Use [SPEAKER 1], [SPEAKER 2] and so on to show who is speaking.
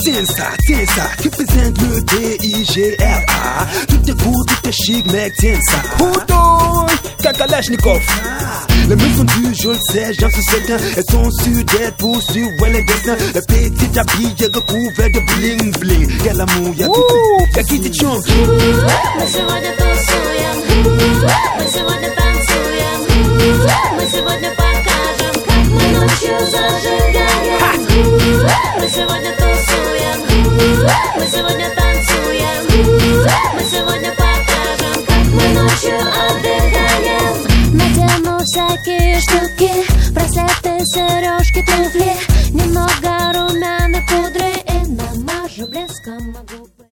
[SPEAKER 1] Tinsa, qui présente le DIGRA. Tout est cool, tout est chic, mec, Tinsa. Houdoy, Kakalashnikov. Les meufs sont dures, je le sais, j'en suis certain. Elles sont sûres d'être poursuivies, ouais, les destins. Le petit habillé recouvert de bling bling. Y'a l'amour, y'a tout, y'a qui te chante.
[SPEAKER 2] Мы сегодня тусуем, мы сегодня танцуем, мы сегодня покажем, как мы ночью зажигаем. Мы сегодня тусуем, мы сегодня танцуем, мы сегодня покажем, как мы ночью отдыхаем. Надену всякие штуки, браслеты, сережки, туфли, немного румяной пудры и намажу блеском.